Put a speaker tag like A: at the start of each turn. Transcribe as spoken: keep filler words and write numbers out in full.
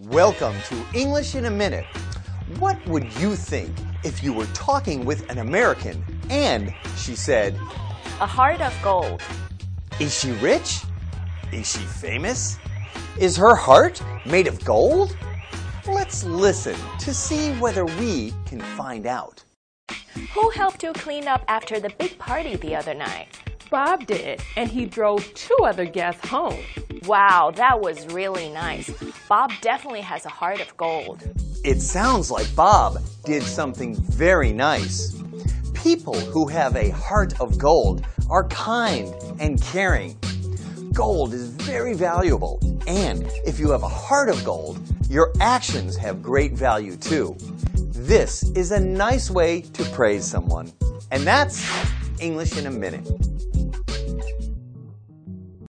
A: Welcome to English in a Minute. What would you think if you were talking with an American and she said,
B: A heart of gold.
A: Is she rich? Is she famous? Is her heart made of gold? Let's listen to see whether we can find out.
B: Who helped you clean up after the big party the other night?
C: Bob did, and he drove two other guests home.
B: Wow, that was really nice. Bob definitely has a heart of gold.
A: It sounds like Bob did something very nice. People who have a heart of gold are kind and caring. Gold is very valuable, and if you have a heart of gold, your actions have great value too. This is a nice way to praise someone. And that's English in a Minute.